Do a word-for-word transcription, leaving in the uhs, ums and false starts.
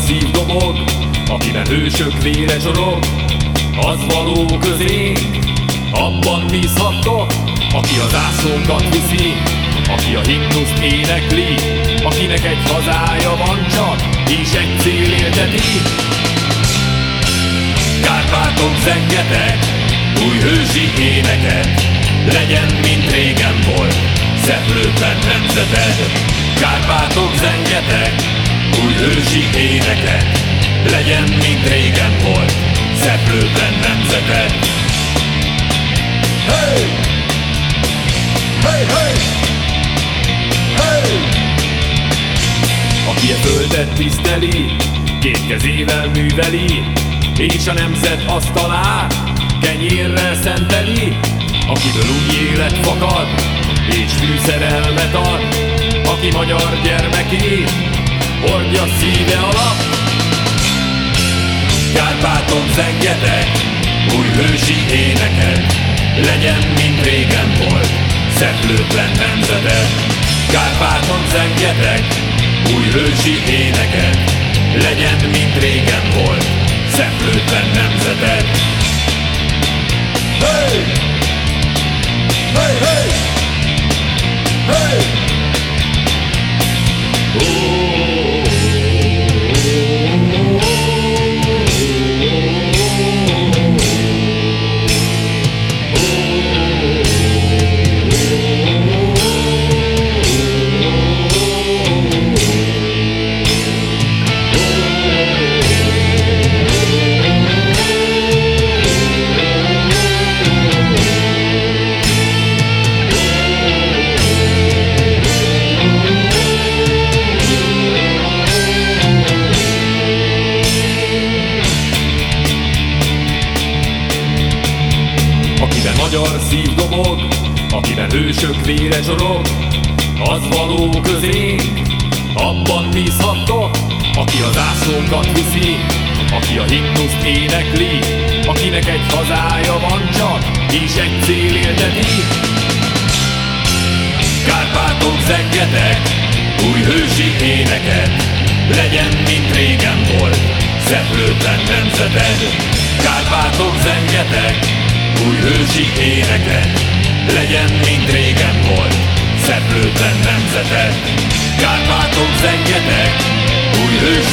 szív dobog, akiben hősök vére csorog, az való közénk, abban bízhattok, aki az ászlónkat viszi, aki a himnuszt énekli, akinek egy hazája van csak, és egy cél élteti. Kárpátok zengetek, új hősi éneket, legyen, mint régen volt, szeplőtlen nemzeted. Kárpátok zengetek, új hősi éneket, legyen, mint régen volt, szeplőtlen nemzeted. Hey! Hey, hey! Hey! Aki a földet tiszteli, két kezével műveli, és a nemzet asztalát kenyérrel szenteli, akiből új élet fakad, és fűszerelmet ad, aki magyar gyermeké, hordja szíve alatt. Kárpáton zengetek, új hősi éneket, legyen, mint régen volt, szeplőtlen nemzeted. Kárpáton zengetek, új hősi éneket, legyen, mint régen volt, szeplőtlen nemzeted. Hey! Hey, hey! Hey! Oh! Magyar szív dobog, akiben hősök vére csorog, az való közénk, abban bízhattok, aki az ászlónkat viszi, aki a himnuszt énekli, akinek egy hazája van csak, és egy cél élteti. Kárpátok zengetek, új hősi éneket, legyen, mint régen volt, szeplőtlen nemzeted. Kárpátok zengetek, új hősi éneket, legyen, mint régen volt, szeplőtlen nemzeted. Kárpátok zengetek, új hősi